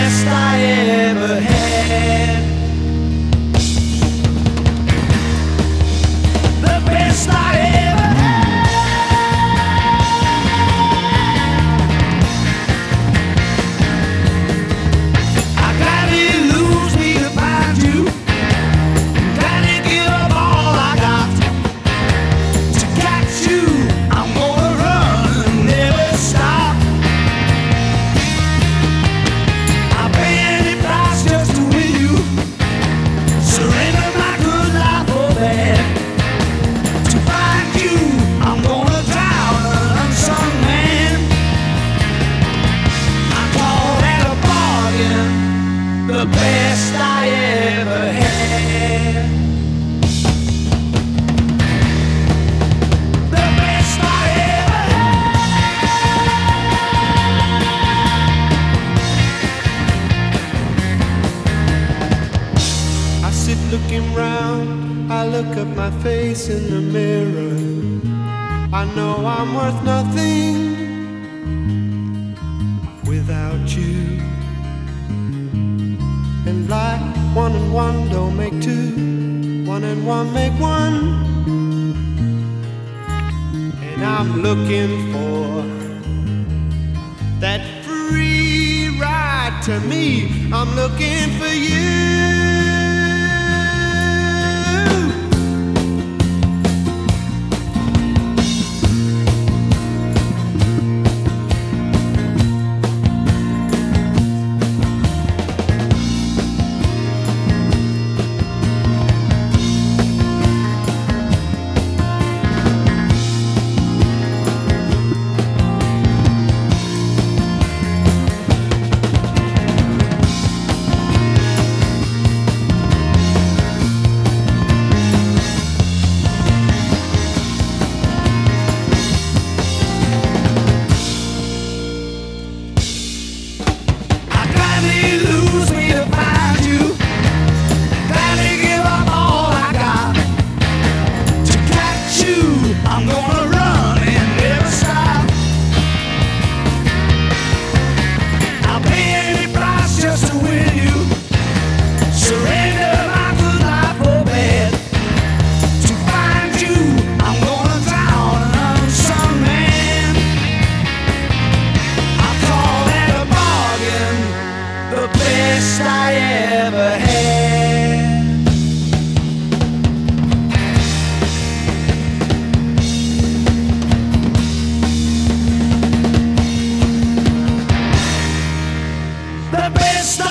best I ever had. The best I ever had. I gladly lose me to find you. Gladly give up all I got to catch you. I'm gonna run and never stop. I'll pay any price just to win you. Surrender my good life for bad. To find you, I'm gonna drown an unsung man. I call that a bargain, the best I ever had. The best I ever had. I sit looking round, I look at my face in the mirror. I know I'm worth nothing without you. And like one and one don't make two, one and one make one. And I'm looking for that free ride to me. I'm looking for you. Best I ever had. The best